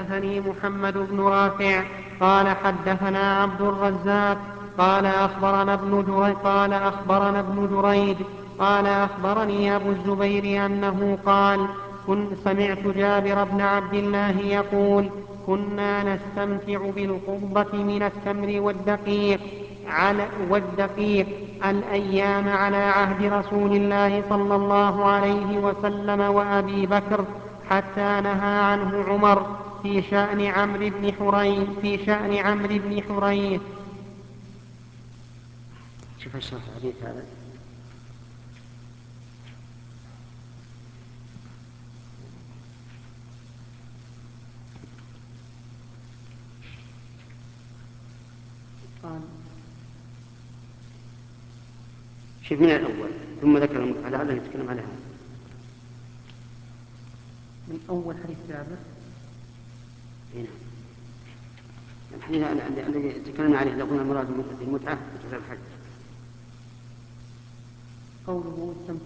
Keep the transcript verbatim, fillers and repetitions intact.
حدثني محمد بن رافع قال حدثنا عبد الرزاق قال أخبرنا ابن جريج قال أخبرنا ابن جريج قال أخبرني أبو الزبير أنه قال كن سمعت جابر بن عبد الله يقول كنا نستمتع بالقربة من التمر والدقيق على والدقيق الأيام على عهد رسول الله صلى الله عليه وسلم وأبي بكر حتى نهى عنه عمر في شأن عمرو بن حريث في شأن عمرو بن حريث. شوف الشرح الحديث هذا. قال شوف من الأول ثم ذكر المتعة لعله يتكلم عليها. من أول حديث جابر. هنا الحديث الذي تكلمنا عليه لو قلنا المراد بالمتعة متعة الحج. قوله استمتع